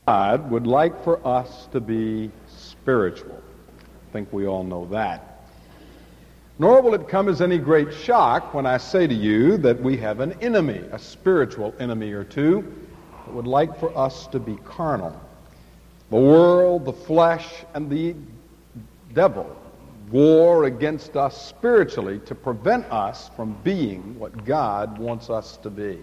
God would like for us to be spiritual. I think we all know that. Nor will it come as any great shock when I say to you that we have an enemy, a spiritual enemy or two, that would like for us to be carnal. The world, the flesh, and the devil war against us spiritually to prevent us from being what God wants us to be.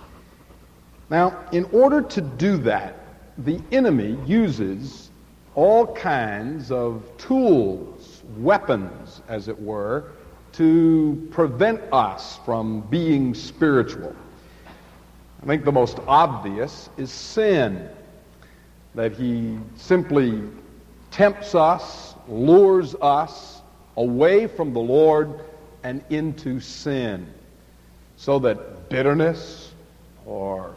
Now, in order to do that, the enemy uses all kinds of tools, weapons, as it were, to prevent us from being spiritual. I think the most obvious is sin, that he simply tempts us, lures us away from the Lord and into sin, so that bitterness or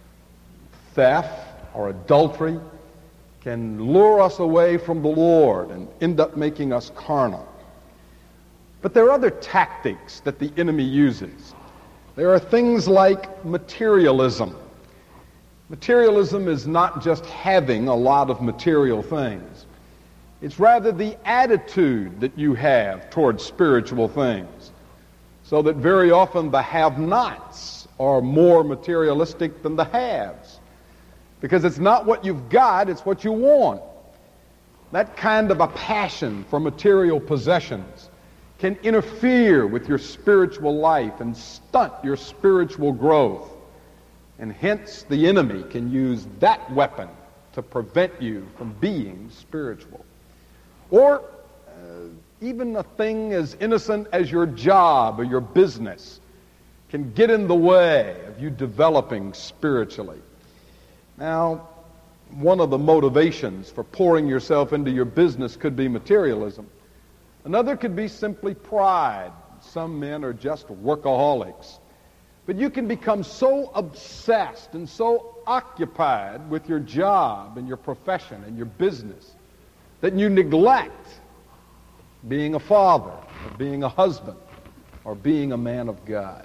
theft or adultery can lure us away from the Lord and end up making us carnal. But there are other tactics that the enemy uses. There are things like materialism. Materialism is not just having a lot of material things. It's rather the attitude that you have towards spiritual things. So that very often the have-nots are more materialistic than the haves. Because it's not what you've got, it's what you want. That kind of a passion for material possessions can interfere with your spiritual life and stunt your spiritual growth. And hence the enemy can use that weapon to prevent you from being spiritual. Or even a thing as innocent as your job or your business can get in the way of you developing spiritually. Now, one of the motivations for pouring yourself into your business could be materialism. Another could be simply pride. Some men are just workaholics. But you can become so obsessed and so occupied with your job and your profession and your business that you neglect being a father or being a husband or being a man of God.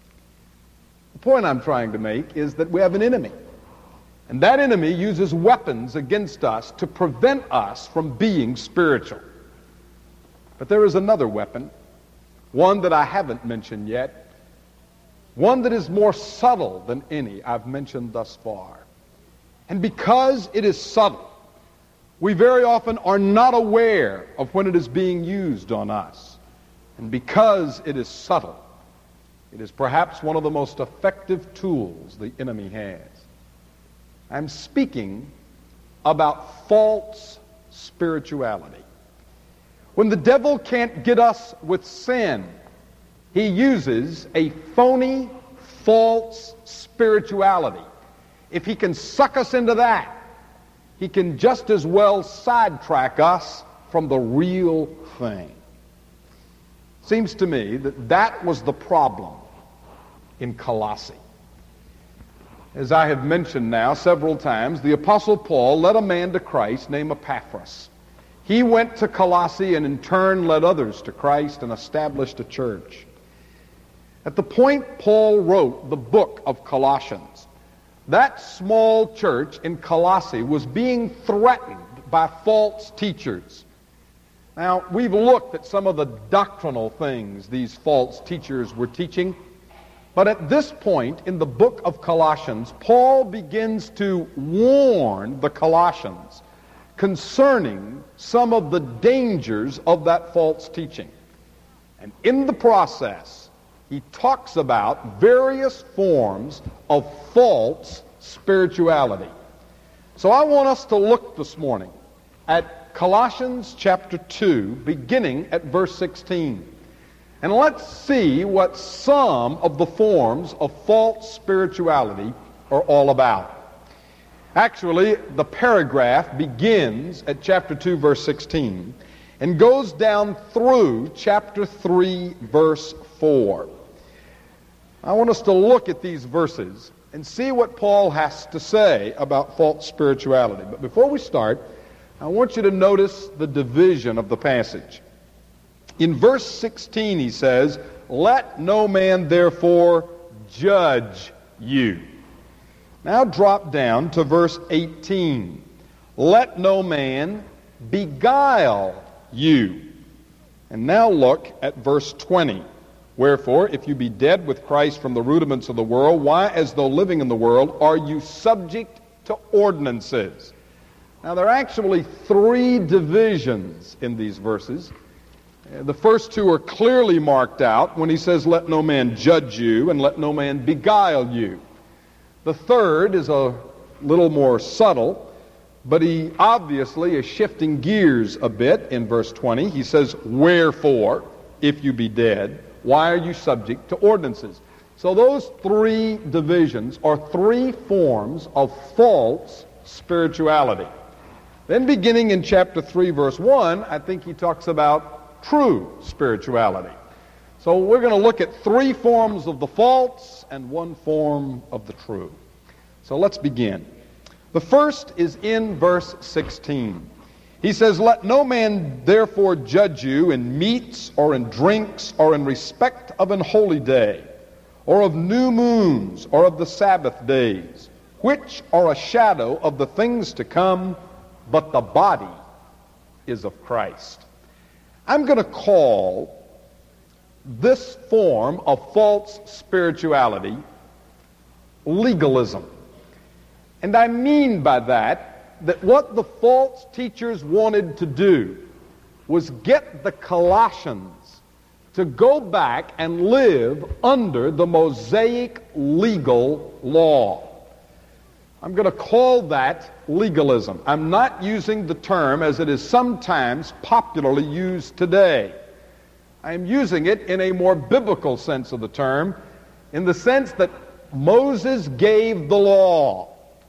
The point I'm trying to make is that we have an enemy. And that enemy uses weapons against us to prevent us from being spiritual. But there is another weapon, one that I haven't mentioned yet, one that is more subtle than any I've mentioned thus far. And because it is subtle, we very often are not aware of when it is being used on us. And because it is subtle, it is perhaps one of the most effective tools the enemy has. I'm speaking about false spirituality. When the devil can't get us with sin, he uses a phony, false spirituality. If he can suck us into that, he can just as well sidetrack us from the real thing. Seems to me that that was the problem in Colossae. As I have mentioned now several times, the Apostle Paul led a man to Christ named Epaphras. He went to Colossae and in turn led others to Christ and established a church. At the point Paul wrote the book of Colossians, that small church in Colossae was being threatened by false teachers. Now, we've looked at some of the doctrinal things these false teachers were teaching. But at this point in the book of Colossians, Paul begins to warn the Colossians concerning some of the dangers of that false teaching. And in the process, he talks about various forms of false spirituality. So I want us to look this morning at Colossians chapter 2, beginning at verse 16. And let's see what some of the forms of false spirituality are all about. Actually, the paragraph begins at chapter 2, verse 16, and goes down through chapter 3, verse 4. I want us to look at these verses and see what Paul has to say about false spirituality. But before we start, I want you to notice the division of the passage. In verse 16 he says, "Let no man therefore judge you." Now drop down to verse 18. Let no man beguile you. And now look at verse 20. Wherefore, if you be dead with Christ from the rudiments of the world, why, as though living in the world, are you subject to ordinances? Now, there are actually three divisions in these verses. The first two are clearly marked out when he says, let no man judge you and let no man beguile you. The third is a little more subtle, but he obviously is shifting gears a bit in verse 20. He says, wherefore, if you be dead, why are you subject to ordinances? So those three divisions are three forms of false spirituality. Then beginning in chapter 3, verse 1, I think he talks about true spirituality. So we're going to look at three forms of the false and one form of the true. So let's begin. The first is in verse 16. He says, let no man therefore judge you in meats or in drinks or in respect of an holy day or of new moons or of the Sabbath days, which are a shadow of the things to come, but the body is of Christ. I'm going to call this form of false spirituality legalism. And I mean by that what the false teachers wanted to do was get the Colossians to go back and live under the Mosaic legal law. I'm going to call that legalism. I'm not using the term as it is sometimes popularly used today. I am using it in a more biblical sense of the term, in the sense that Moses gave the law,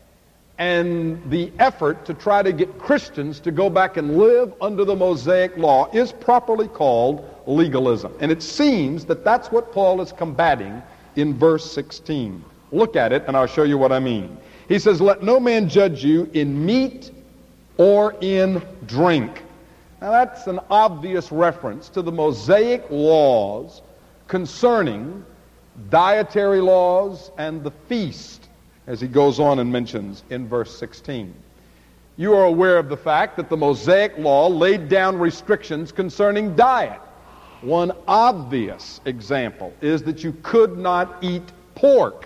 and the effort to try to get Christians to go back and live under the Mosaic law is properly called legalism. And it seems that that's what Paul is combating in verse 16. Look at it and I'll show you what I mean. He says, let no man judge you in meat or in drink. Now that's an obvious reference to the Mosaic laws concerning dietary laws and the feast, as he goes on and mentions in verse 16. You are aware of the fact that the Mosaic law laid down restrictions concerning diet. One obvious example is that you could not eat pork.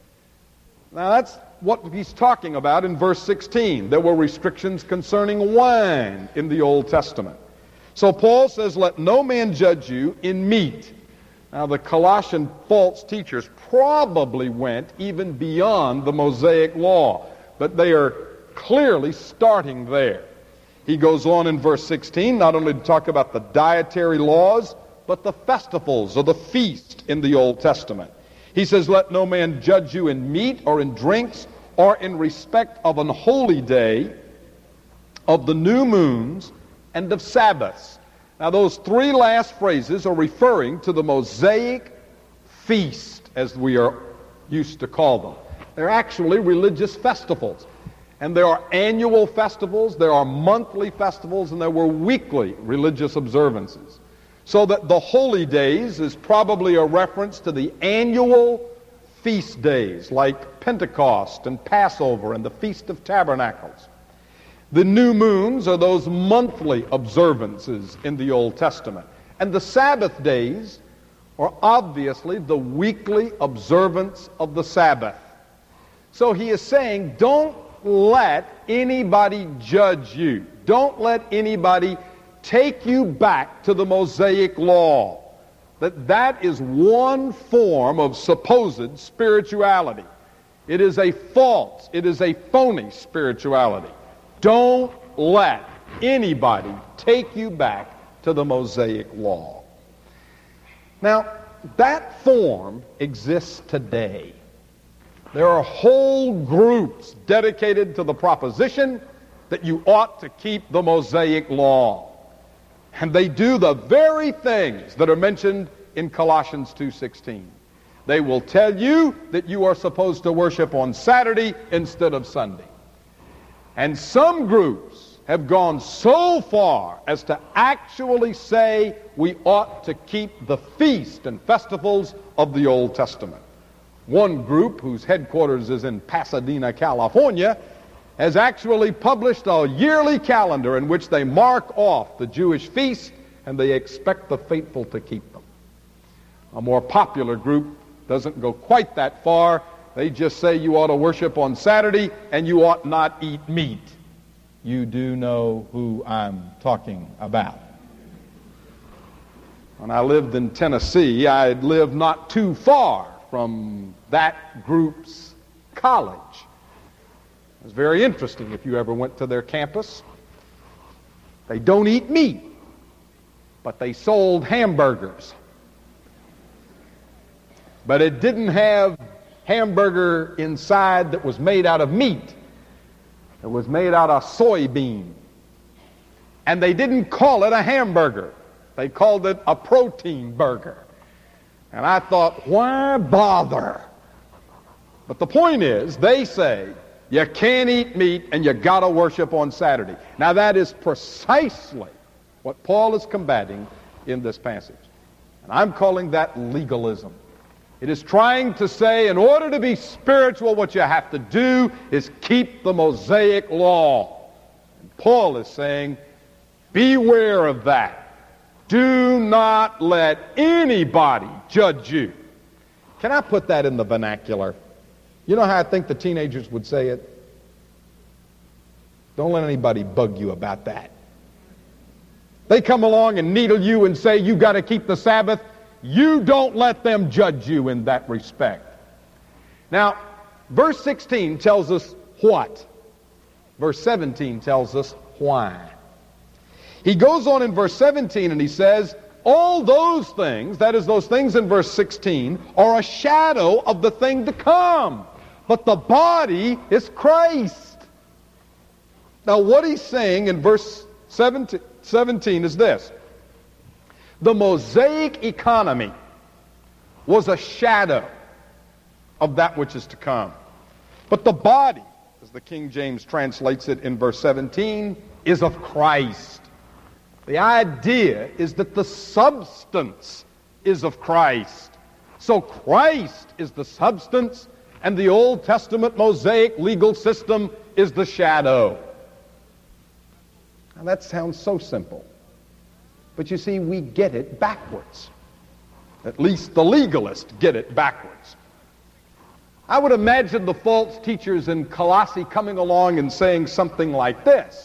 Now that's what he's talking about in verse 16. There were restrictions concerning wine in the Old Testament. So Paul says, let no man judge you in meat. Now the Colossian false teachers probably went even beyond the Mosaic law, but they are clearly starting there. He goes on in verse 16 not only to talk about the dietary laws, but the festivals or the feast in the Old Testament. He says, let no man judge you in meat or in drinks or in respect of an holy day, of the new moons, and of Sabbaths. Now those three last phrases are referring to the Mosaic feast, as we are used to call them. They're actually religious festivals. And there are annual festivals, there are monthly festivals, and there were weekly religious observances. So that the holy days is probably a reference to the annual feast days like Pentecost and Passover and the Feast of Tabernacles. The new moons are those monthly observances in the Old Testament. And the Sabbath days are obviously the weekly observance of the Sabbath. So he is saying, don't let anybody judge you. Don't let anybody take you back to the Mosaic law. That is one form of supposed spirituality. It is a false, it is a phony spirituality. Don't let anybody take you back to the Mosaic law. Now, that form exists today. There are whole groups dedicated to the proposition that you ought to keep the Mosaic law. And they do the very things that are mentioned in Colossians 2:16. They will tell you that you are supposed to worship on Saturday instead of Sunday. And some groups have gone so far as to actually say we ought to keep the feast and festivals of the Old Testament. One group, whose headquarters is in Pasadena, California, has actually published a yearly calendar in which they mark off the Jewish feast, and they expect the faithful to keep them. A more popular group doesn't go quite that far. They just say you ought to worship on Saturday and you ought not eat meat. You do know who I'm talking about. When I lived in Tennessee, I lived not too far from that group's college. It was very interesting if you ever went to their campus. They don't eat meat, but they sold hamburgers. But it didn't have hamburger inside that was made out of meat. It was made out of soybean. And they didn't call it a hamburger. They called it a protein burger. And I thought, why bother? But the point is, they say, you can't eat meat and you got to worship on Saturday. Now that is precisely what Paul is combating in this passage. And I'm calling that legalism. It is trying to say, in order to be spiritual, what you have to do is keep the Mosaic law. And Paul is saying, beware of that. Do not let anybody judge you. Can I put that in the vernacular? You know how I think the teenagers would say it? Don't let anybody bug you about that. They come along and needle you and say, you got to keep the Sabbath. You don't let them judge you in that respect. Now, verse 16 tells us what? Verse 17 tells us why. He goes on in verse 17 and he says, all those things, that is those things in verse 16, are a shadow of the thing to come. But the body is Christ. Now what he's saying in verse 17 is this. The Mosaic economy was a shadow of that which is to come. But the body, as the King James translates it in verse 17, is of Christ. The idea is that the substance is of Christ. So Christ is the substance, and the Old Testament Mosaic legal system is the shadow. Now that sounds so simple. But you see, we get it backwards. At least the legalists get it backwards. I would imagine the false teachers in Colossae coming along and saying something like this.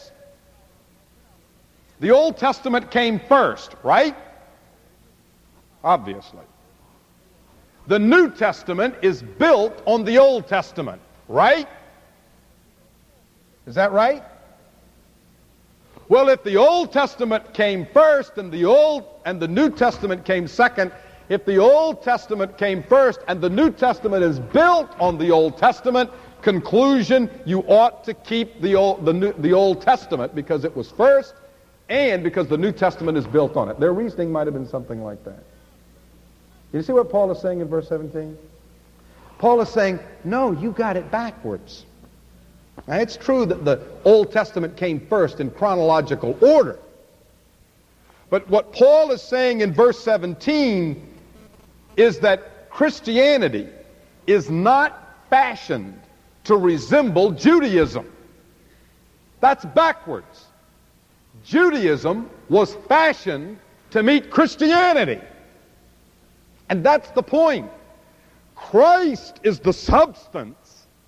The Old Testament came first, right? Obviously. The New Testament is built on the Old Testament, right? Is that right? Well, if the Old Testament came first and the New Testament came second, if the Old Testament came first and the New Testament is built on the Old Testament, conclusion, you ought to keep the Old Testament because it was first and because the New Testament is built on it. Their reasoning might have been something like that. You see what Paul is saying in verse 17? Paul is saying, no, you got it backwards. Now, it's true that the Old Testament came first in chronological order. But what Paul is saying in verse 17 is that Christianity is not fashioned to resemble Judaism. That's backwards. Judaism was fashioned to meet Christianity. And that's the point. Christ is the substance,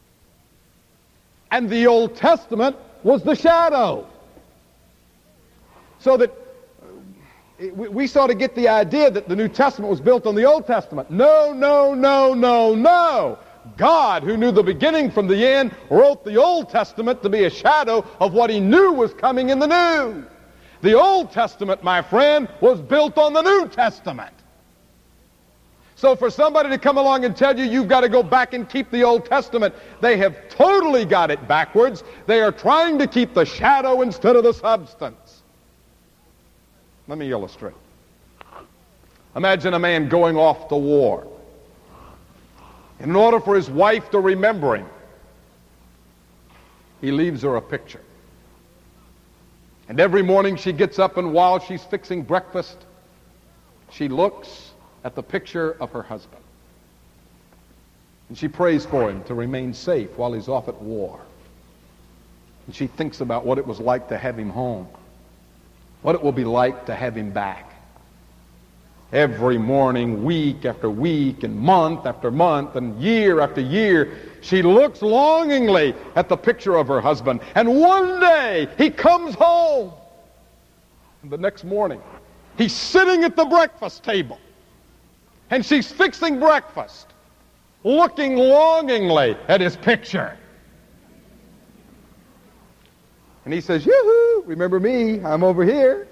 and the Old Testament was the shadow. So that we sort of get the idea that the New Testament was built on the Old Testament. No, no, no, no, no. God, who knew the beginning from the end, wrote the Old Testament to be a shadow of what he knew was coming in the New. The Old Testament, my friend, was built on the New Testament. So for somebody to come along and tell you you've got to go back and keep the Old Testament, they have totally got it backwards. They are trying to keep the shadow instead of the substance. Let me illustrate. Imagine a man going off to war. In order for his wife to remember him, he leaves her a picture. And every morning she gets up, and while she's fixing breakfast, she looks at the picture of her husband. And she prays for him to remain safe while he's off at war. And she thinks about what it was like to have him home, what it will be like to have him back. Every morning, week after week, and month after month, and year after year, she looks longingly at the picture of her husband. And one day, he comes home. And the next morning, he's sitting at the breakfast table. And she's fixing breakfast, looking longingly at his picture. And he says, "Yoo-hoo, remember me, I'm over here."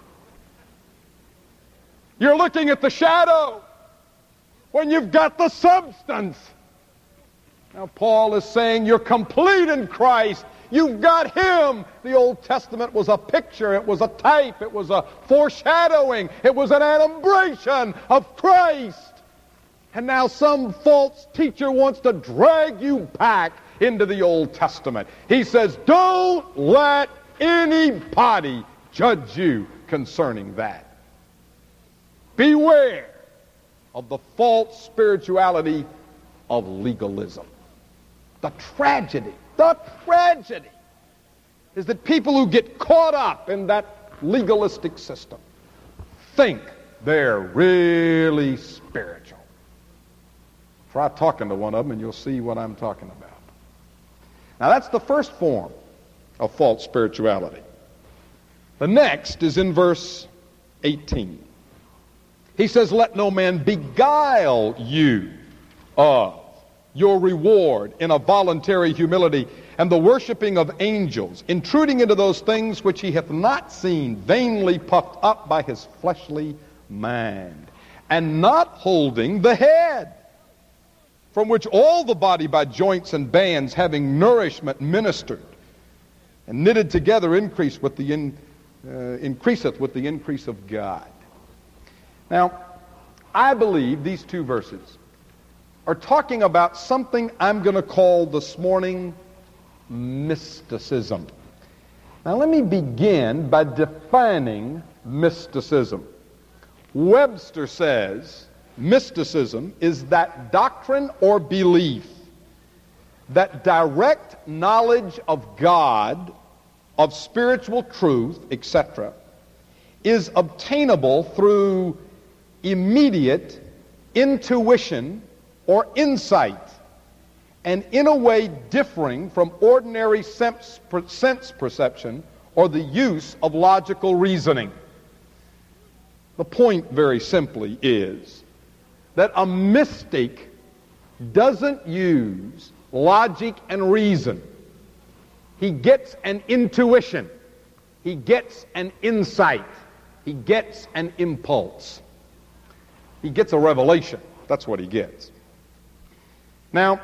You're looking at the shadow when you've got the substance. Now Paul is saying you're complete in Christ. You've got Him. The Old Testament was a picture. It was a type. It was a foreshadowing. It was an adumbration of Christ. And now some false teacher wants to drag you back into the Old Testament. He says, don't let anybody judge you concerning that. Beware of the false spirituality of legalism. The tragedy is that people who get caught up in that legalistic system think they're really spiritual. Try talking to one of them and you'll see what I'm talking about. Now that's the first form of false spirituality. The next is in verse 18. He says, "Let no man beguile you of your reward in a voluntary humility and the worshiping of angels, intruding into those things which he hath not seen, vainly puffed up by his fleshly mind, and not holding the head, from which all the body by joints and bands, having nourishment ministered, and knitted together, increaseth with the increase of God." Now, I believe these two verses are talking about something I'm going to call this morning mysticism. Now, let me begin by defining mysticism. Webster says mysticism is that doctrine or belief that direct knowledge of God, of spiritual truth, etc., is obtainable through immediate intuition or insight, and in a way differing from ordinary sense perception or the use of logical reasoning. The point, very simply, is that a mystic doesn't use logic and reason. He gets an intuition. He gets an insight. He gets an impulse. He gets a revelation. That's what he gets. Now,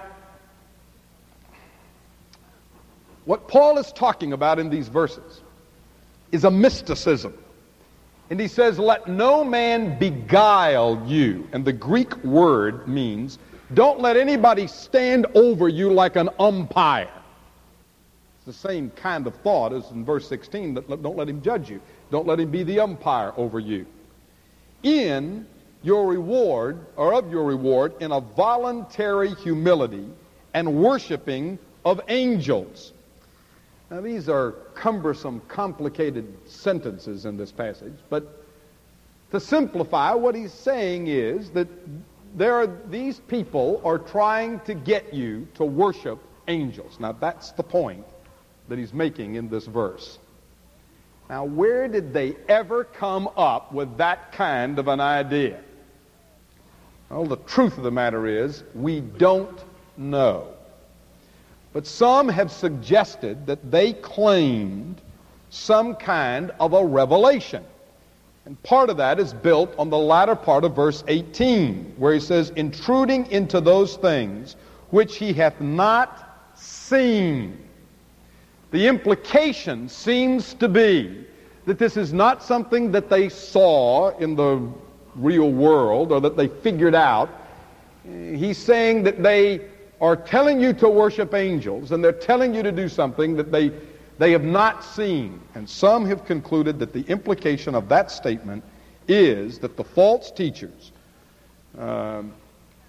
what Paul is talking about in these verses is a mysticism. And he says, "Let no man beguile you." And the Greek word means, don't let anybody stand over you like an umpire. It's the same kind of thought as in verse 16, that don't let him judge you. Don't let him be the umpire over you. In your reward, or of your reward, in a voluntary humility and worshiping of angels. Now these are cumbersome, complicated sentences in this passage, but to simplify, what he's saying is that these people are trying to get you to worship angels. Now that's the point that he's making in this verse. Now where did they ever come up with that kind of an idea? Well, the truth of the matter is, we don't know. But some have suggested that they claimed some kind of a revelation. And part of that is built on the latter part of verse 18, where he says, "Intruding into those things which he hath not seen." The implication seems to be that this is not something that they saw in the real world or that they figured out. He's saying that they are telling you to worship angels, and they're telling you to do something that they have not seen. And some have concluded that the implication of that statement is that the false teachers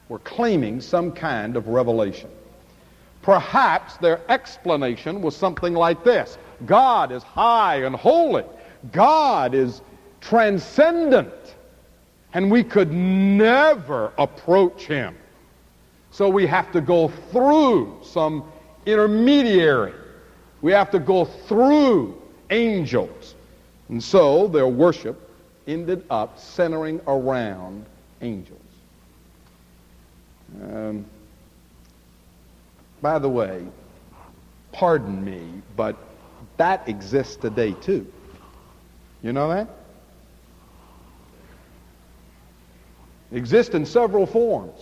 were claiming some kind of revelation. Perhaps their explanation was something like this: God is high and holy. God is transcendent. And we could never approach him. So we have to go through some intermediary. We have to go through angels. And so their worship ended up centering around angels. By the way, pardon me, but that exists today too. You know that? It exists in several forms.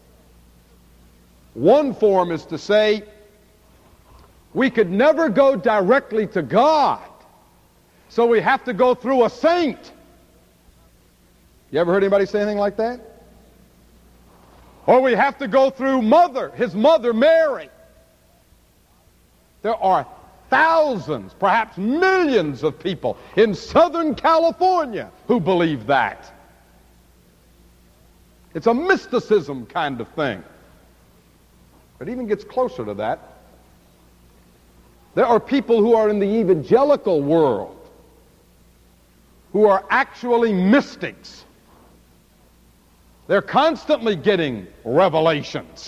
One form is to say, we could never go directly to God, so we have to go through a saint. You ever heard anybody say anything like that? Or we have to go through his mother Mary. There are thousands, perhaps millions of people in Southern California who believe that. It's a mysticism kind of thing. It even gets closer to that. There are people who are in the evangelical world who are actually mystics. They're constantly getting revelations.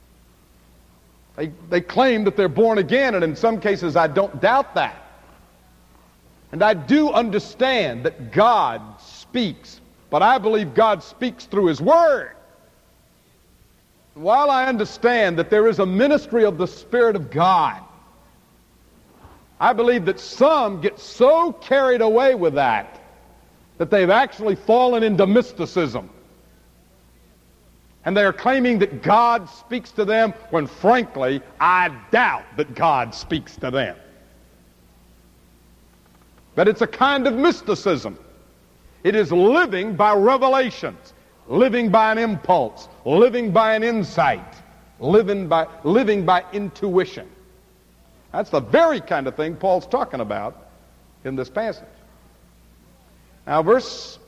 They claim that they're born again, and in some cases I don't doubt that. And I do understand that God speaks, but I believe God speaks through his word. While I understand that there is a ministry of the Spirit of God, I believe that some get so carried away with that they've actually fallen into mysticism. And they are claiming that God speaks to them when, frankly, I doubt that God speaks to them. But it's a kind of mysticism. It is living by revelations, living by an impulse, living by an insight, living by intuition. That's the very kind of thing Paul's talking about in this passage. Now, verse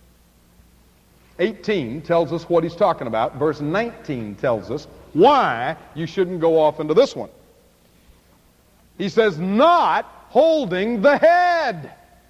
18 tells us what he's talking about. Verse 19 tells us why you shouldn't go off into this one. He says, not holding the head.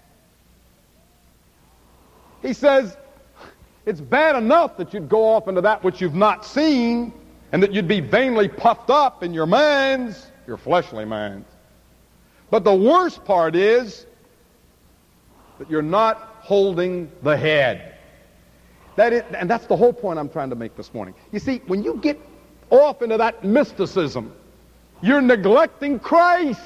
He says, it's bad enough that you'd go off into that which you've not seen, and that you'd be vainly puffed up in your minds, your fleshly minds. But the worst part is that you're not holding the head. And that's the whole point I'm trying to make this morning. You see, when you get off into that mysticism, you're neglecting Christ.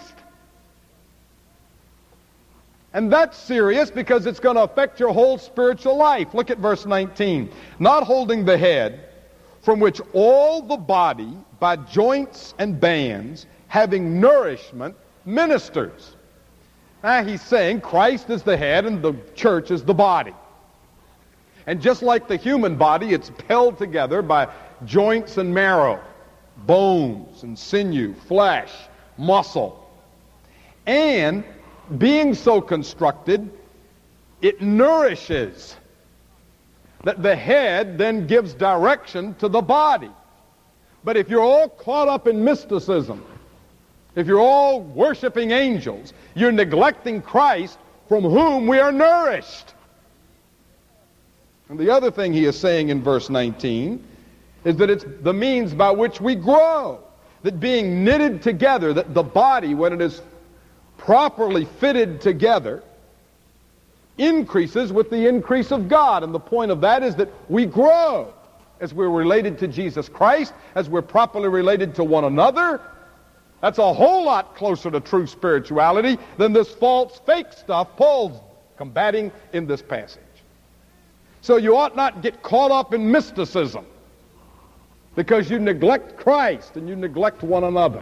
And that's serious because it's going to affect your whole spiritual life. Look at verse 19. Not holding the head, from which all the body, by joints and bands, having nourishment, ministers. Now he's saying Christ is the head and the church is the body. And just like the human body, it's held together by joints and marrow, bones and sinew, flesh, muscle. And being so constructed, it nourishes. That the head then gives direction to the body. But if you're all caught up in mysticism, if you're all worshiping angels, you're neglecting Christ, from whom we are nourished. And the other thing he is saying in verse 19 is that it's the means by which we grow. That being knitted together, that the body, when it is properly fitted together, increases with the increase of God. And the point of that is that we grow as we're related to Jesus Christ, as we're properly related to one another. That's a whole lot closer to true spirituality than this false, fake stuff Paul's combating in this passage. So you ought not get caught up in mysticism because you neglect Christ and you neglect one another.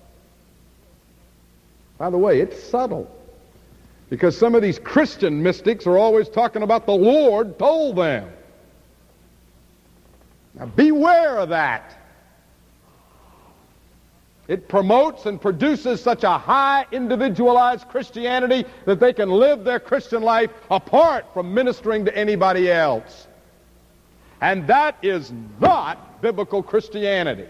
By the way, it's subtle, because some of these Christian mystics are always talking about the Lord told them. Now beware of that. It promotes and produces such a high individualized Christianity that they can live their Christian life apart from ministering to anybody else. And that is not biblical Christianity.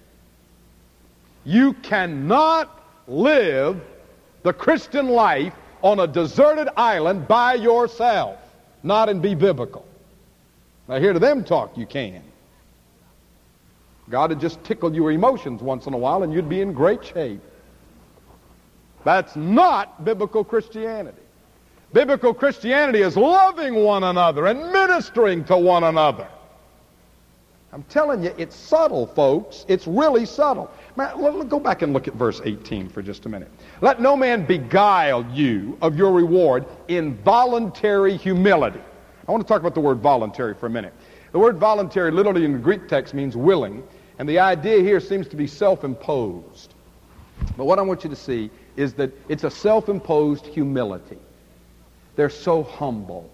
You cannot live the Christian life on a deserted island by yourself, not and be biblical. Now, hear to them talk, you can. God would just tickle your emotions once in a while and you'd be in great shape. That's not biblical Christianity. Biblical Christianity is loving one another and ministering to one another. I'm telling you, it's subtle, folks. It's really subtle. Let's go back and look at verse 18 for just a minute. Let no man beguile you of your reward in voluntary humility. I want to talk about the word voluntary for a minute. The word voluntary literally in the Greek text means willing, and the idea here seems to be self-imposed. But what I want you to see is that it's a self-imposed humility. They're so humble.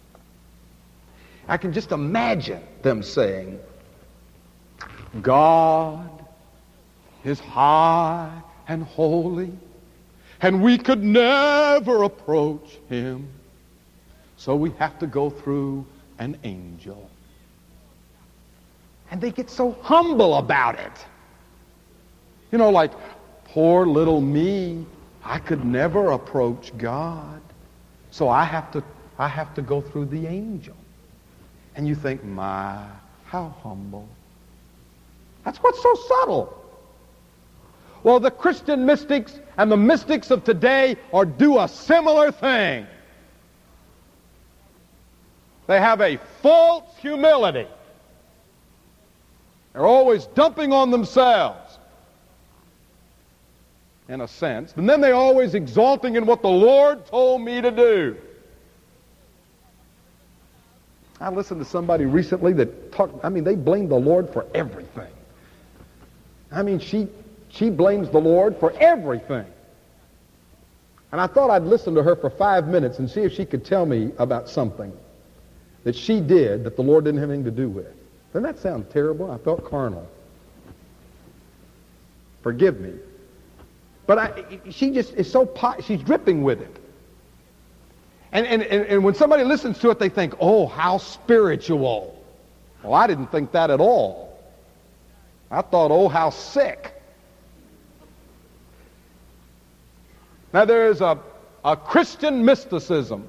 I can just imagine them saying, God is high and holy, and we could never approach him, so we have to go through an angel. And they get so humble about it. You know, like, poor little me, I could never approach God, so I have to go through the angel. And you think, my, how humble. That's what's so subtle. Well, the Christian mystics and the mystics of today do a similar thing. They have a false humility. They're always dumping on themselves, in a sense. And then they're always exalting in what the Lord told me to do. I listened to somebody recently that they blamed the Lord for everything. She blames the Lord for everything. And I thought I'd listen to her for 5 minutes and see if she could tell me about something that she did that the Lord didn't have anything to do with. Doesn't that sound terrible? I felt carnal. Forgive me. But she just is so she's dripping with it. And when somebody listens to it, they think, oh, how spiritual. Well, I didn't think that at all. I thought, oh, how sick. Now, there's a Christian mysticism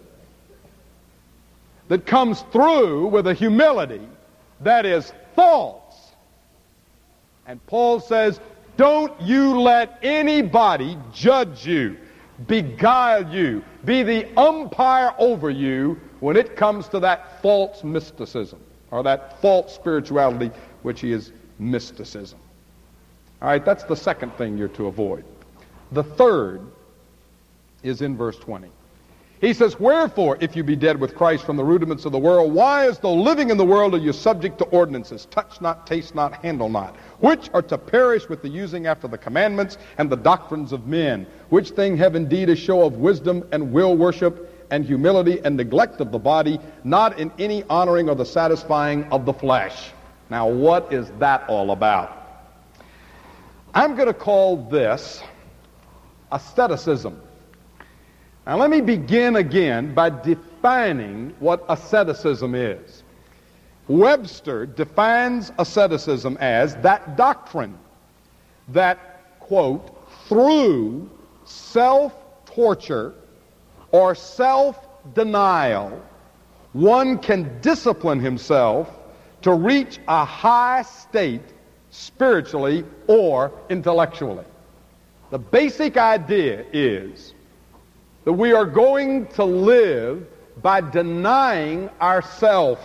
that comes through with a humility that is false. And Paul says, don't you let anybody judge you, beguile you, be the umpire over you when it comes to that false mysticism or that false spirituality, which is mysticism. All right, that's the second thing you're to avoid. The third is in verse 20. He says, wherefore, if you be dead with Christ from the rudiments of the world, why as though living in the world are you subject to ordinances, touch not, taste not, handle not, which are to perish with the using after the commandments and the doctrines of men, which thing have indeed a show of wisdom and will worship and humility and neglect of the body, not in any honoring or the satisfying of the flesh. Now, what is that all about? I'm going to call this asceticism. Now, let me begin again by defining what asceticism is. Webster defines asceticism as that doctrine that, quote, through self-torture or self-denial, one can discipline himself to reach a high state spiritually or intellectually. The basic idea is that we are going to live by denying ourselves.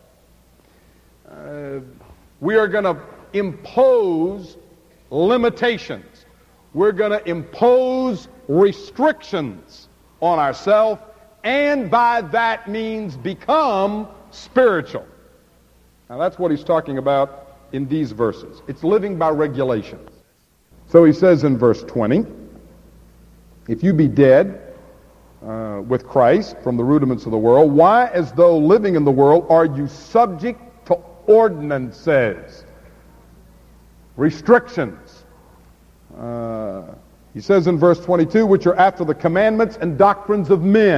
We are going to impose limitations. We're going to impose restrictions on ourselves, and by that means become spiritual. Now that's what he's talking about in these verses. It's living by regulations. So he says in verse 20, if you be dead with Christ from the rudiments of the world, why as though living in the world are you subject to ordinances, restrictions? He says in verse 22, which are after the commandments and doctrines of men.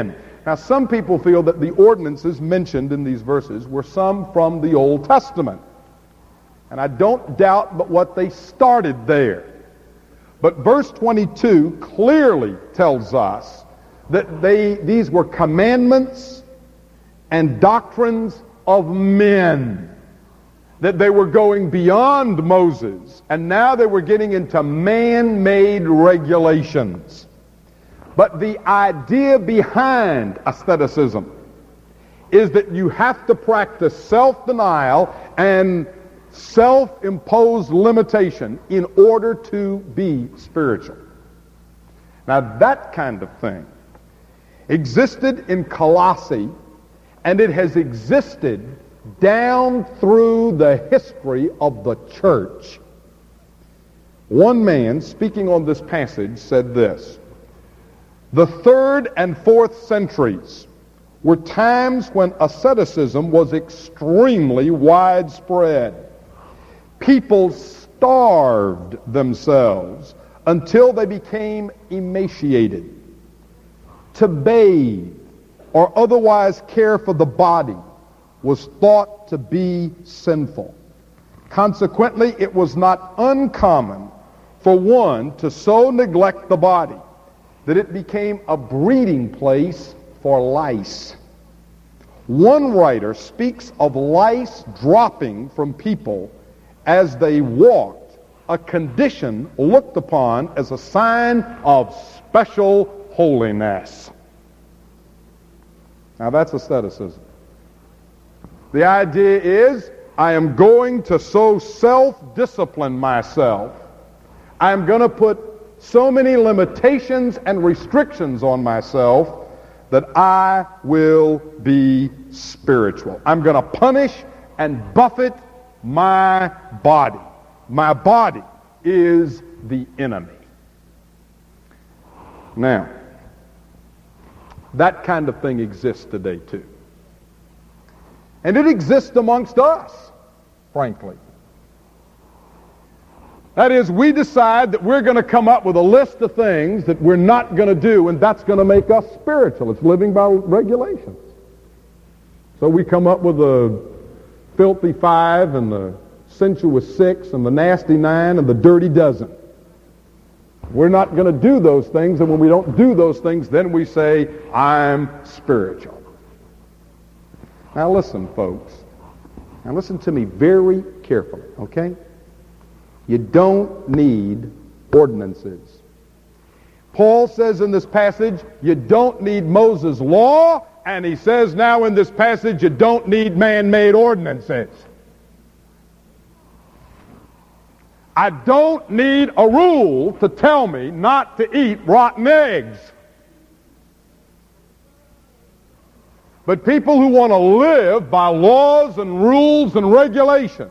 Now, some people feel that the ordinances mentioned in these verses were some from the Old Testament. And I don't doubt but what they started there. But verse 22 clearly tells us that these were commandments and doctrines of men. That they were going beyond Moses, and now they were getting into man-made regulations. But the idea behind asceticism is that you have to practice self-denial and self-imposed limitation in order to be spiritual. Now that kind of thing existed in Colossae, and it has existed down through the history of the church. One man, speaking on this passage, said this: the 3rd and 4th centuries were times when asceticism was extremely widespread. People starved themselves until they became emaciated. To bathe or otherwise care for the body was thought to be sinful. Consequently, it was not uncommon for one to so neglect the body that it became a breeding place for lice. One writer speaks of lice dropping from people as they walked, a condition looked upon as a sign of special holiness. Now that's asceticism. The idea is, I am going to so self-discipline myself, I'm going to put so many limitations and restrictions on myself that I will be spiritual. I'm going to punish and buffet my body. My body is the enemy. Now, that kind of thing exists today too. And it exists amongst us, frankly. That is, we decide that we're going to come up with a list of things that we're not going to do, and that's going to make us spiritual. It's living by regulations. So we come up with the filthy 5 and the sensuous 6 and the nasty 9 and the dirty dozen. We're not going to do those things, and when we don't do those things, then we say, I'm spiritual. Now listen, folks. Now listen to me very carefully, okay? You don't need ordinances. Paul says in this passage, you don't need Moses' law, and he says now in this passage, you don't need man-made ordinances. I don't need a rule to tell me not to eat rotten eggs. But people who want to live by laws and rules and regulations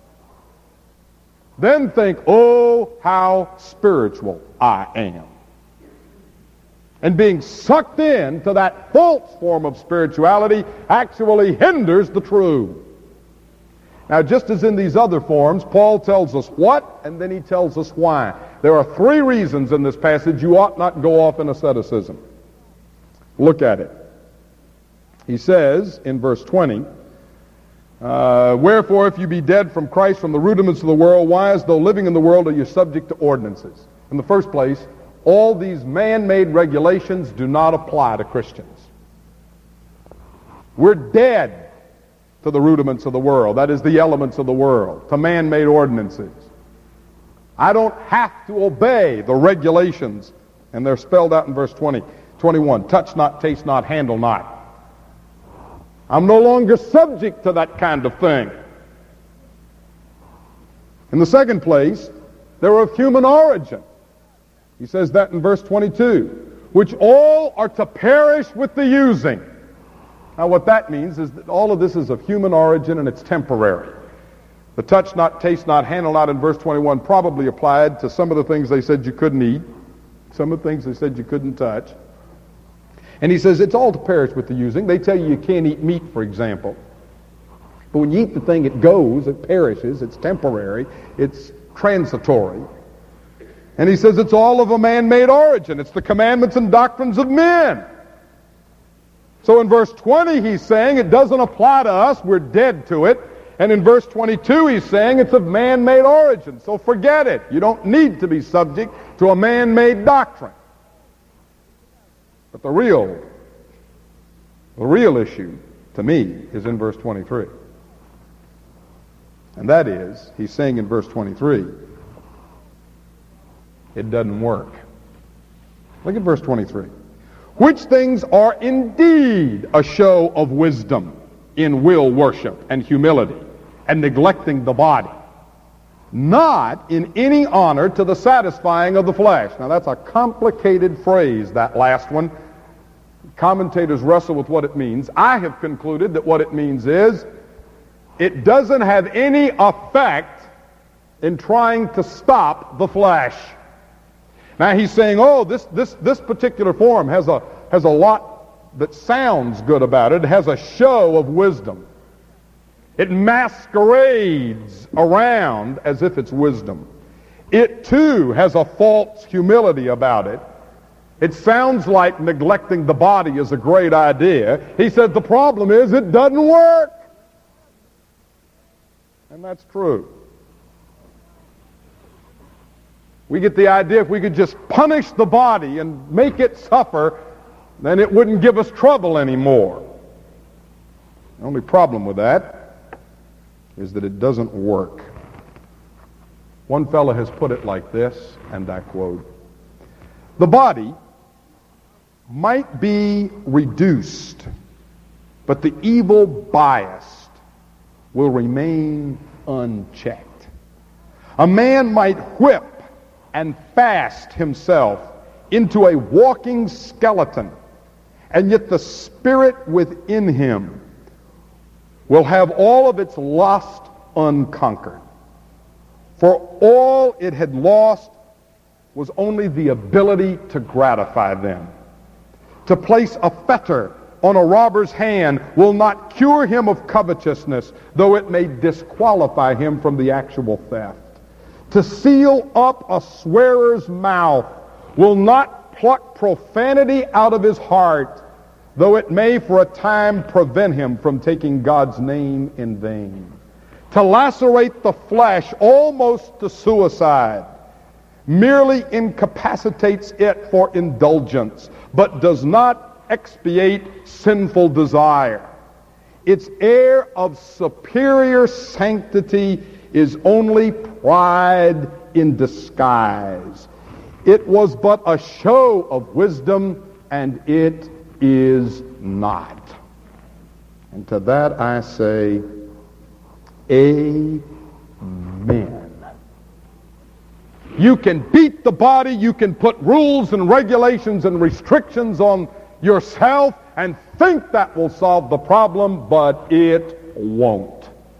then think, oh, how spiritual I am. And being sucked into that false form of spirituality actually hinders the true. Now, just as in these other forms, Paul tells us what, and then he tells us why. There are 3 reasons in this passage you ought not go off in asceticism. Look at it. He says in verse 20, wherefore, if you be dead from Christ from the rudiments of the world, why, as though living in the world, are you subject to ordinances? In the first place, all these man-made regulations do not apply to Christians. We're dead to the rudiments of the world, that is, the elements of the world, to man-made ordinances. I don't have to obey the regulations, and they're spelled out in verse 21. Touch not, taste not, handle not. I'm no longer subject to that kind of thing. In the second place, they're of human origin. He says that in verse 22, which all are to perish with the using. Now what that means is that all of this is of human origin and it's temporary. The touch not, taste not, handle not in verse 21 probably applied to some of the things they said you couldn't eat, some of the things they said you couldn't touch. And he says it's all to perish with the using. They tell you can't eat meat, for example. But when you eat the thing, it goes, it perishes, it's temporary, it's transitory. And he says it's all of a man-made origin. It's the commandments and doctrines of men. So in verse 20 he's saying it doesn't apply to us, we're dead to it. And in verse 22 he's saying it's of man-made origin, so forget it. You don't need to be subject to a man-made doctrine. But the real issue to me is in verse 23. And that is, he's saying in verse 23, it doesn't work. Look at verse 23. Which things are indeed a show of wisdom in will worship and humility and neglecting the body, not in any honor to the satisfying of the flesh. Now that's a complicated phrase, that last one. Commentators wrestle with what it means. I have concluded that what it means is it doesn't have any effect in trying to stop the flesh. Now he's saying, oh, this particular form has a lot that sounds good about it. It has a show of wisdom. It masquerades around as if it's wisdom. It too has a false humility about it. It sounds like neglecting the body is a great idea. He said the problem is it doesn't work. And that's true. We get the idea if we could just punish the body and make it suffer, then it wouldn't give us trouble anymore. The only problem with that is that it doesn't work. One fellow has put it like this, and I quote, "The body might be reduced, but the evil bias will remain unchecked. A man might whip and fast himself into a walking skeleton, and yet the spirit within him will have all of its lust unconquered. For all it had lost was only the ability to gratify them. To place a fetter on a robber's hand will not cure him of covetousness, though it may disqualify him from the actual theft. To seal up a swearer's mouth will not pluck profanity out of his heart, though it may for a time prevent him from taking God's name in vain. To lacerate the flesh almost to suicide merely incapacitates it for indulgence, but does not expiate sinful desire. Its air of superior sanctity is only pride in disguise. It was but a show of wisdom, and it is not." And to that I say, amen. You can beat the body, you can put rules and regulations and restrictions on yourself and think that will solve the problem, but it won't.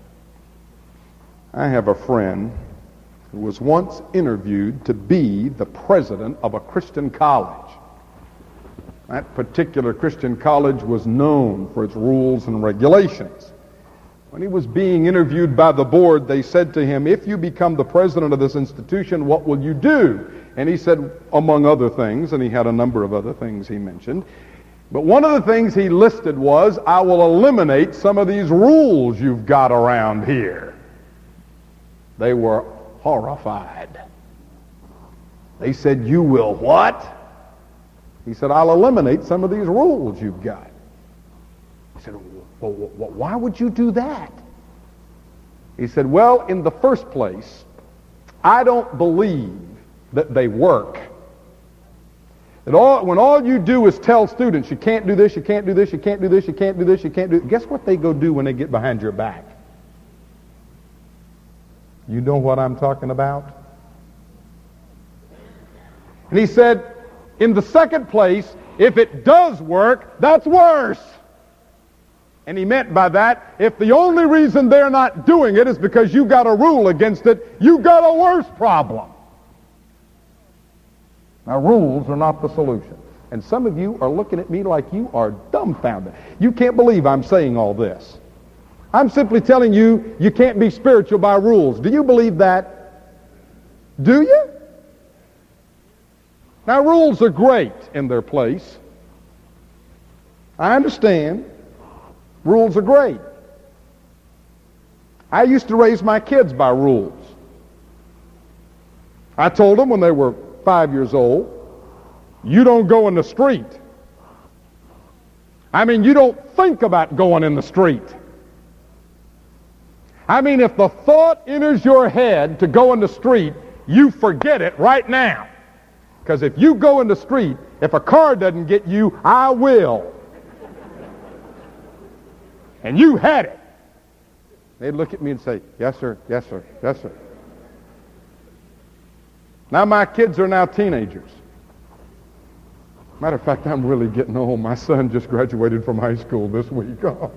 I have a friend who was once interviewed to be the president of a Christian college. That particular Christian college was known for its rules and regulations. When he was being interviewed by the board, they said to him, "If you become the president of this institution, what will you do?" And he said, among other things, and he had a number of other things he mentioned, but one of the things he listed was, "I will eliminate some of these rules you've got around here." They were horrified. They said, "You will what?" He said, "I'll eliminate some of these rules you've got." He said, "Well, why would you do that?" He said, "Well, in the first place, I don't believe that they work. When all you do is tell students, you can't do this, you can't do this, you can't do this, you can't do this, you can't do this, guess what they go do when they get behind your back? You know what I'm talking about? And he said, in the second place, if it does work, that's worse. And he meant by that, if the only reason they're not doing it is because you got a rule against it, you got a worse problem. Now, rules are not the solution. And some of you are looking at me like you are dumbfounded. You can't believe I'm saying all this. I'm simply telling you, you can't be spiritual by rules. Do you believe that? Do you? Now, rules are great in their place. I understand. Rules are great. I used to raise my kids by rules. I told them when they were 5 years old, you don't go in the street. I mean, you don't think about going in the street. I mean, if the thought enters your head to go in the street, you forget it right now. Because if you go in the street, if a car doesn't get you, I will. And you had it. They'd look at me and say, yes, sir, yes, sir, yes, sir. Now my kids are now teenagers. Matter of fact, I'm really getting old. My son just graduated from high school this week.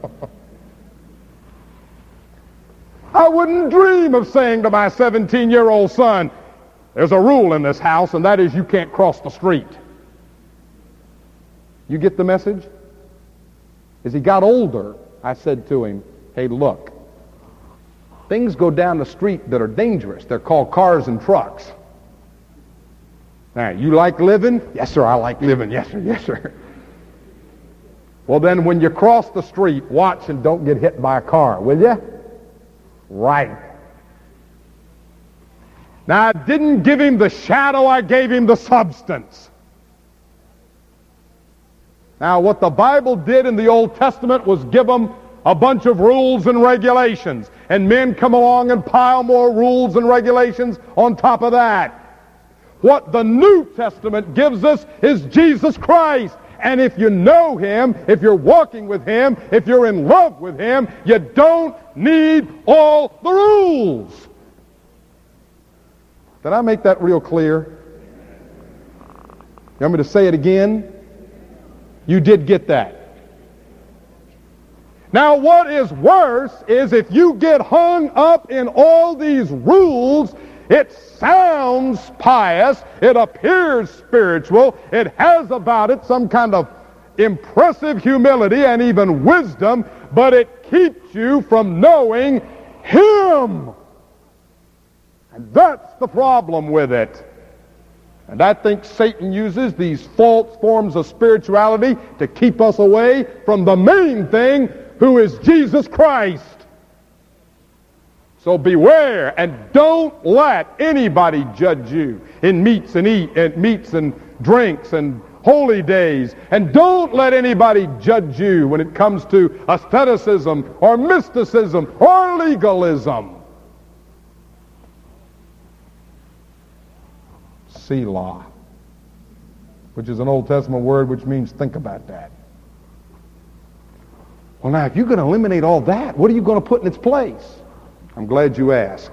I wouldn't dream of saying to my 17-year-old son, there's a rule in this house, and that is you can't cross the street. You get the message? As he got older, I said to him, hey, look, things go down the street that are dangerous. They're called cars and trucks. Now, you like living? Yes, sir, I like living. Yes, sir, yes, sir. Well, then, when you cross the street, watch and don't get hit by a car, will you? Right. Now, I didn't give him the shadow, I gave him the substance. Now, what the Bible did in the Old Testament was give them a bunch of rules and regulations. And men come along and pile more rules and regulations on top of that. What the New Testament gives us is Jesus Christ. And if you know Him, if you're walking with Him, if you're in love with Him, you don't need all the rules. Did I make that real clear? You want me to say it again? You did get that. Now, what is worse is if you get hung up in all these rules. It sounds pious, it appears spiritual, it has about it some kind of impressive humility and even wisdom, but it keeps you from knowing Him. And that's the problem with it. And I think Satan uses these false forms of spirituality to keep us away from the main thing, who is Jesus Christ. So beware, and don't let anybody judge you in meats and drinks and holy days. And don't let anybody judge you when it comes to asceticism or mysticism or legalism. Selah, which is an Old Testament word which means think about that. Well, now, if you're going to eliminate all that, what are you going to put in its place? I'm glad you asked.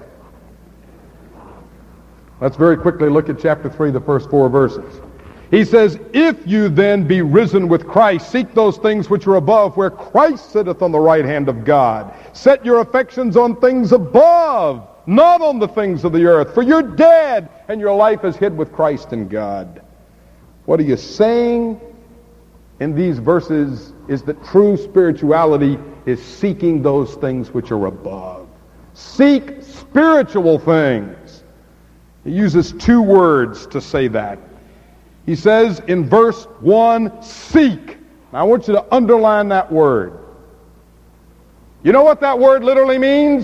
Let's very quickly look at chapter 3, the first 4 verses. He says, if you then be risen with Christ, seek those things which are above, where Christ sitteth on the right hand of God. Set your affections on things above, not on the things of the earth. For you're dead, and your life is hid with Christ in God. What are you saying in these verses is that true spirituality is seeking those things which are above. Seek spiritual things. He uses 2 words to say that. He says in verse 1, seek. Now I want you to underline that word. You know what that word literally means?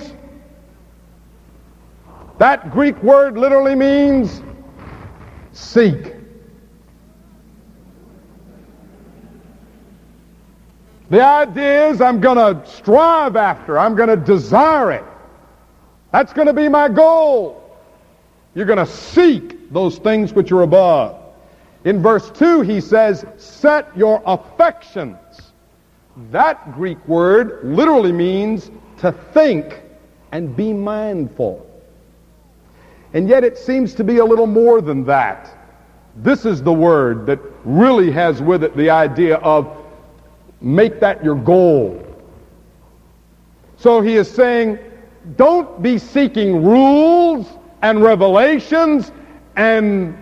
That Greek word literally means seek. The idea is I'm going to strive after, I'm going to desire it. That's going to be my goal. You're going to seek those things which are above. In verse 2, he says, set your affections. That Greek word literally means to think and be mindful. And yet it seems to be a little more than that. This is the word that really has with it the idea of make that your goal. So he is saying, don't be seeking rules and revelations and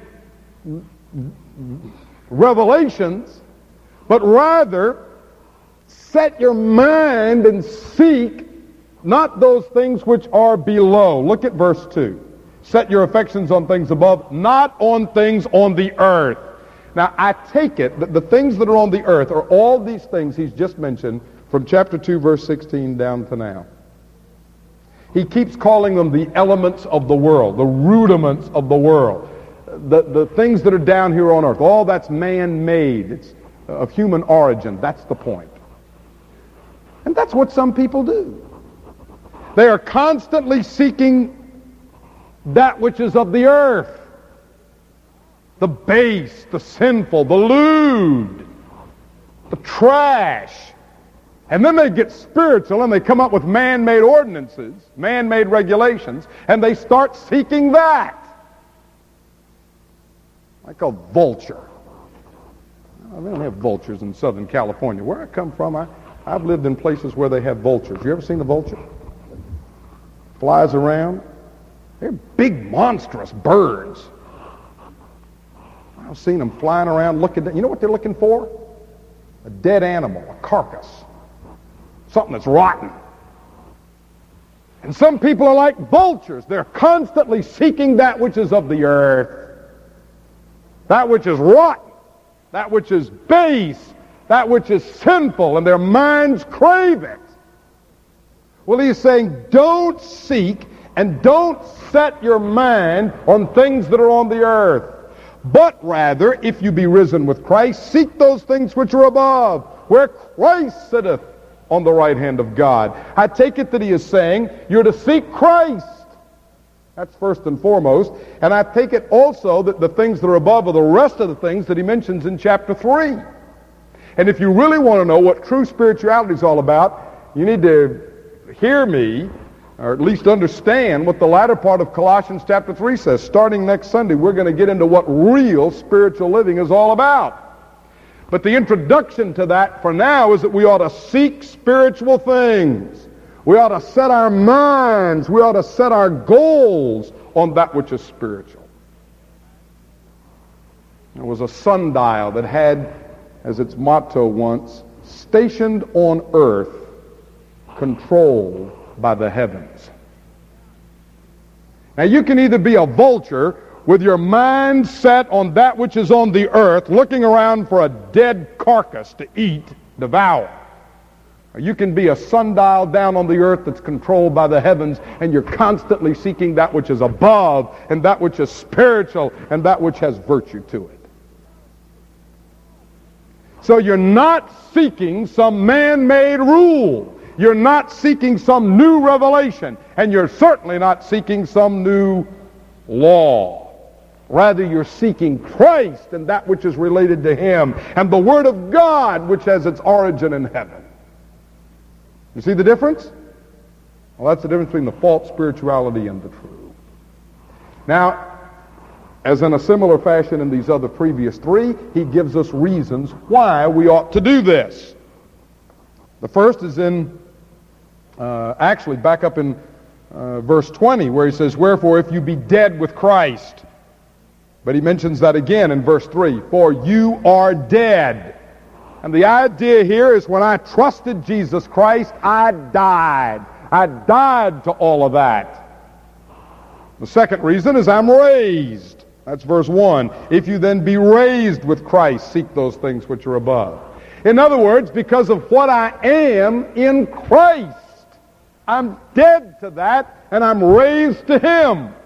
revelations, but rather set your mind and seek not those things which are below. Look at verse 2. Set your affections on things above, not on things on the earth. Now, I take it that the things that are on the earth are all these things he's just mentioned from chapter 2, verse 16 down to now. He keeps calling them the elements of the world, the rudiments of the world, the things that are down here on earth. All that's man-made. It's of human origin. That's the point. And that's what some people do. They are constantly seeking that which is of the earth. The base, the sinful, the lewd, the trash. And then they get spiritual and they come up with man-made ordinances, man-made regulations, and they start seeking that. Like a vulture. They don't have vultures in Southern California. Where I come from, I've lived in places where they have vultures. You ever seen a vulture? Flies around. They're big, monstrous birds. I've seen them flying around looking. You know what they're looking for? A dead animal, a carcass. Something that's rotten. And some people are like vultures. They're constantly seeking that which is of the earth. That which is rotten. That which is base. That which is sinful. And their minds crave it. Well, he's saying, don't seek and don't set your mind on things that are on the earth. But rather, if you be risen with Christ, seek those things which are above, where Christ sitteth on the right hand of God. I take it that he is saying you're to seek Christ. That's first and foremost. And I take it also that the things that are above are the rest of the things that he mentions in chapter 3. And if you really want to know what true spirituality is all about, you need to hear me, or at least understand what the latter part of Colossians chapter 3 says. Starting next Sunday, we're going to get into what real spiritual living is all about. But the introduction to that for now is that we ought to seek spiritual things. We ought to set our minds, we ought to set our goals on that which is spiritual. There was a sundial that had as its motto once, stationed on earth, controlled by the heavens. Now you can either be a vulture with your mind set on that which is on the earth, looking around for a dead carcass to eat, devour. Or you can be a sundial down on the earth that's controlled by the heavens, and you're constantly seeking that which is above, and that which is spiritual, and that which has virtue to it. So you're not seeking some man-made rule. You're not seeking some new revelation, and you're certainly not seeking some new law. Rather, you're seeking Christ and that which is related to him, and the Word of God, which has its origin in heaven. You see the difference? Well, that's the difference between the false spirituality and the true. Now, as in a similar fashion in these other previous three, he gives us reasons why we ought to do this. The first is in, actually back up in verse 20, where he says, wherefore if you be dead with Christ. But he mentions that again in verse 3, for you are dead. And the idea here is when I trusted Jesus Christ, I died. I died to all of that. The second reason is I'm raised. That's verse 1. If you then be raised with Christ, seek those things which are above. In other words, because of what I am in Christ, I'm dead to that and I'm raised to him.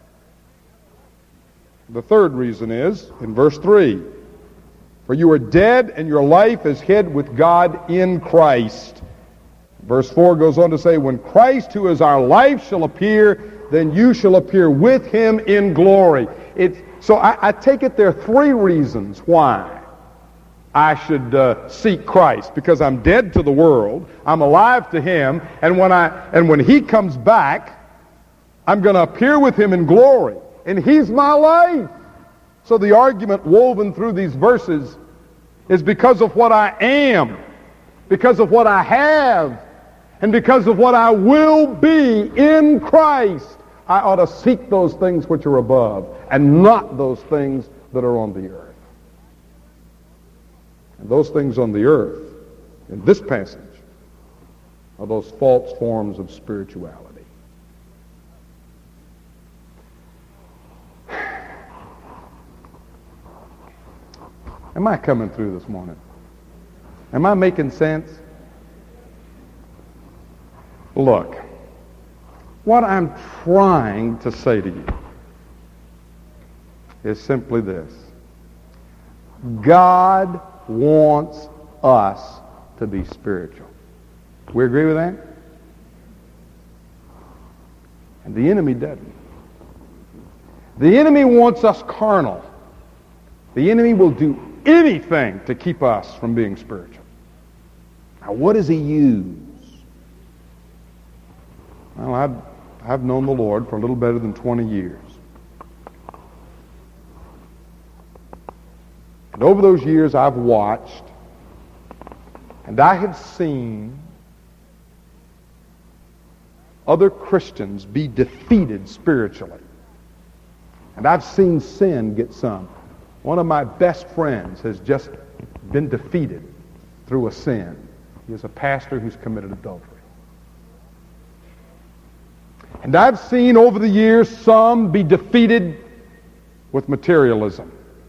The third reason is in verse 3. For you are dead and your life is hid with God in Christ. Verse 4 goes on to say, when Christ, who is our life, shall appear, then you shall appear with him in glory. So I take it there are three reasons why I should seek Christ. Because I'm dead to the world, I'm alive to him, and when he comes back, I'm going to appear with him in glory. And he's my life. So the argument woven through these verses is because of what I am, because of what I have, and because of what I will be in Christ. I ought to seek those things which are above and not those things that are on the earth. And those things on the earth, in this passage, are those false forms of spirituality. Am I coming through this morning? Am I making sense? Look, what I'm trying to say to you is simply this. God wants us to be spiritual. We agree with that? And the enemy doesn't. The enemy wants us carnal. The enemy will do anything to keep us from being spiritual. Now, what does he use? Well, I've known the Lord for a little better than 20 years. And over those years, I've watched, and I have seen other Christians be defeated spiritually. And I've seen sin get some. One of my best friends has just been defeated through a sin. He is a pastor who's committed adultery. And I've seen over the years some be defeated with materialism.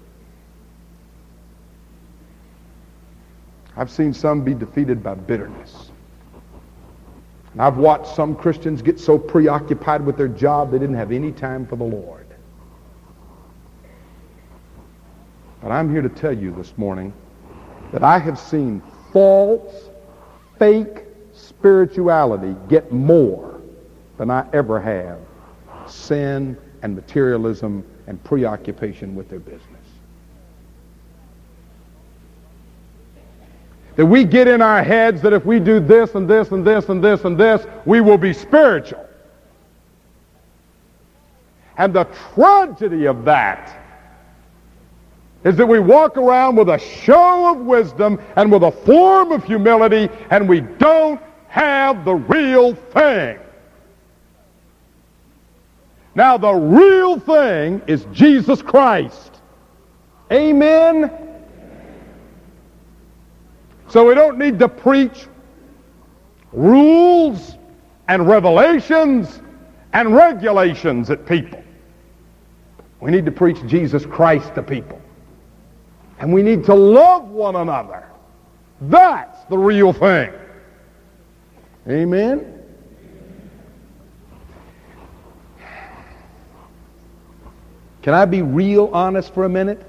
I've seen some be defeated by bitterness. And I've watched some Christians get so preoccupied with their job they didn't have any time for the Lord. But I'm here to tell you this morning that I have seen false, fake spirituality get more than I ever have sin and materialism and preoccupation with their business. That we get in our heads that if we do this and this and this and this and this, we will be spiritual. And the tragedy of that is that we walk around with a show of wisdom and with a form of humility, and we don't have the real thing. Now, the real thing is Jesus Christ. Amen? So we don't need to preach rules and revelations and regulations at people. We need to preach Jesus Christ to people. And we need to love one another. That's the real thing. Amen? Can I be real honest for a minute?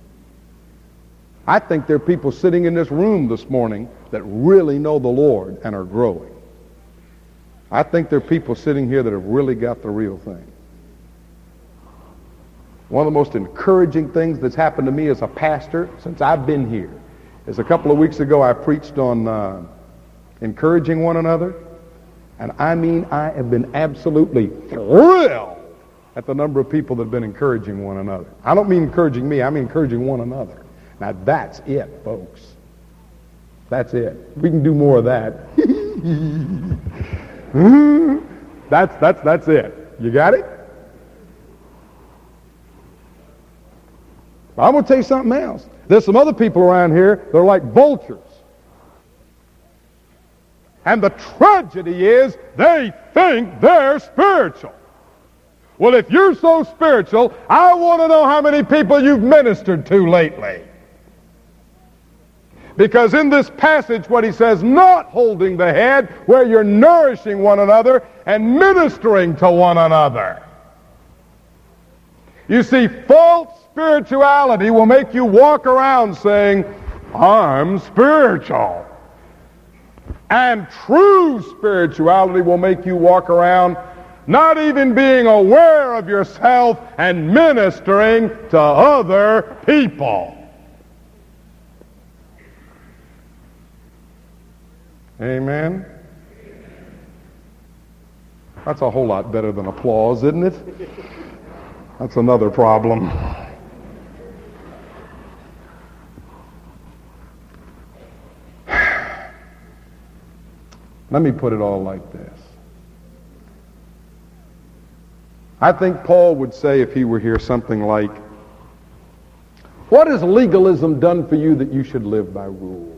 I think there are people sitting in this room this morning that really know the Lord and are growing. I think there are people sitting here that have really got the real thing. One of the most encouraging things that's happened to me as a pastor since I've been here is a couple of weeks ago I preached on encouraging one another. And I mean, I have been absolutely thrilled at the number of people that have been encouraging one another. I don't mean encouraging me, I mean encouraging one another. Now that's it, folks. That's it. We can do more of that. That's it. You got it? I'm going to tell you something else. There's some other people around here that are like vultures. And the tragedy is they think they're spiritual. Well, if you're so spiritual, I want to know how many people you've ministered to lately. Because in this passage, what he says, not holding the head, where you're nourishing one another and ministering to one another. You see, false spirituality will make you walk around saying, I'm spiritual. And true spirituality will make you walk around not even being aware of yourself and ministering to other people. Amen? That's a whole lot better than applause, isn't it? That's another problem. Let me put it all like this. I think Paul would say, if he were here, something like, what has legalism done for you that you should live by rules?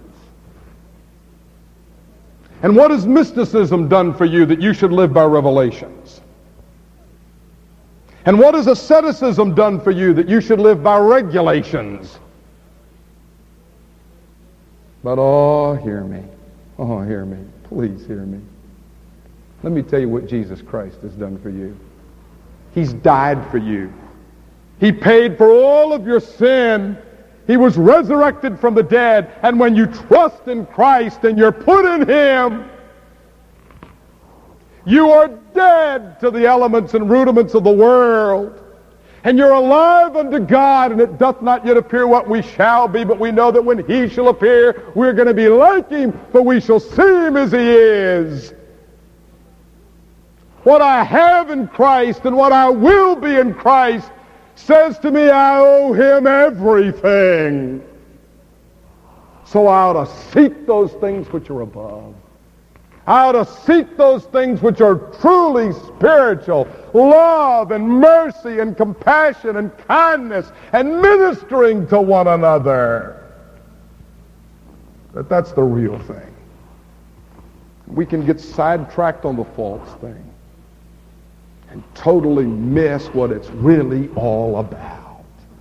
And what has mysticism done for you that you should live by revelations? And what has asceticism done for you that you should live by regulations? But oh, hear me. Oh, hear me. Please hear me. Let me tell you what Jesus Christ has done for you. He's died for you. He paid for all of your sin. He was resurrected from the dead. And when you trust in Christ and you're put in Him, you are dead to the elements and rudiments of the world. And you're alive unto God, and it doth not yet appear what we shall be, but we know that when He shall appear, we're going to be like Him, for we shall see Him as He is. What I have in Christ and what I will be in Christ says to me I owe Him everything. So I ought to seek those things which are above. I ought to seek those things which are truly spiritual. Love and mercy and compassion and kindness and ministering to one another. That's the real thing. We can get sidetracked on the false thing and totally miss what it's really all about.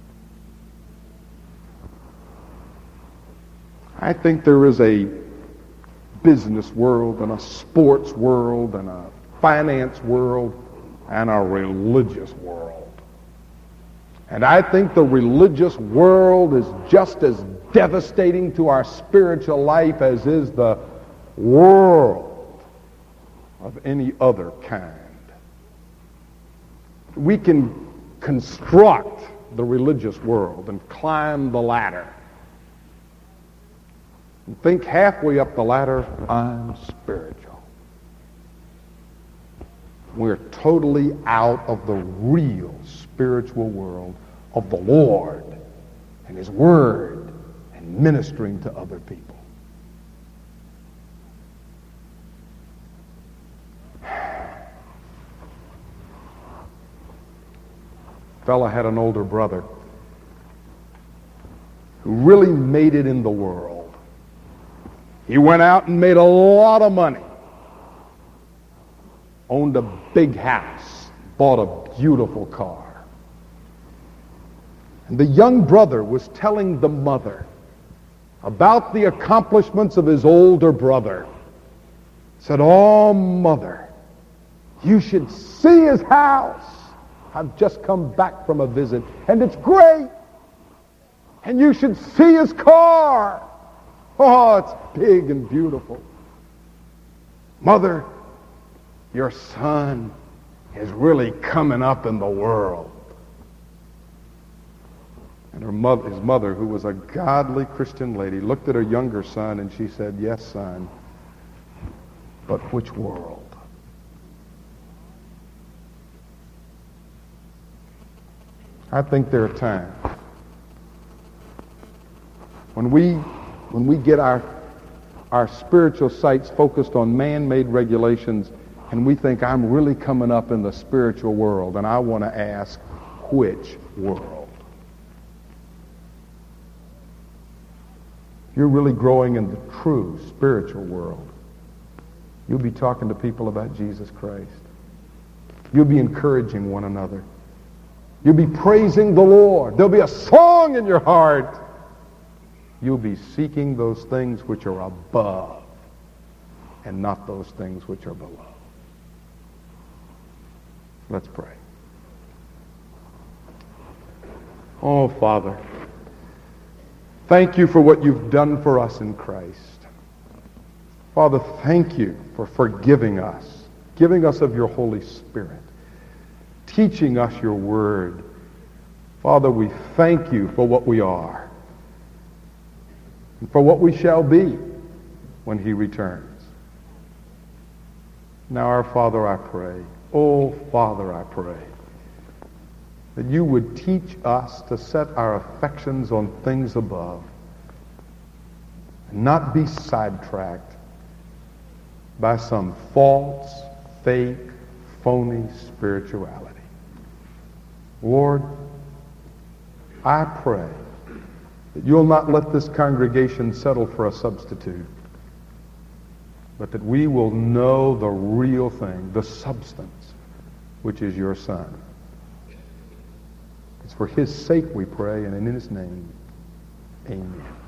I think there is a business world and a sports world and a finance world and a religious world. And I think the religious world is just as devastating to our spiritual life as is the world of any other kind. We can construct the religious world and climb the ladder and think halfway up the ladder, I'm spiritual. We're totally out of the real spiritual world of the Lord and His Word and ministering to other people. Fella had an older brother who really made it in the world. He went out and made a lot of money, owned a big house, bought a beautiful car. And the young brother was telling the mother about the accomplishments of his older brother. Said, "Oh, mother, you should see his house. I've just come back from a visit, and it's great. And you should see his car. Oh, it's big and beautiful. Mother, your son is really coming up in the world." And his mother, who was a godly Christian lady, looked at her younger son and she said, "Yes, son, but which world?" I think there are times when we get our spiritual sights focused on man-made regulations and we think I'm really coming up in the spiritual world, and I want to ask, which world? You're really growing in the true spiritual world. You'll be talking to people about Jesus Christ. You'll be encouraging one another. You'll be praising the Lord. There'll be a song in your heart. You'll be seeking those things which are above and not those things which are below. Let's pray. Oh, Father, thank you for what you've done for us in Christ. Father, thank you for forgiving us, giving us of your Holy Spirit, teaching us your word. Father, we thank you for what we are and for what we shall be when he returns. Now, our Father, I pray, oh, Father, I pray, that you would teach us to set our affections on things above and not be sidetracked by some false, fake, phony spirituality. Lord, I pray that you'll not let this congregation settle for a substitute, but that we will know the real thing, the substance, which is your Son. It's for his sake we pray, and in his name, amen.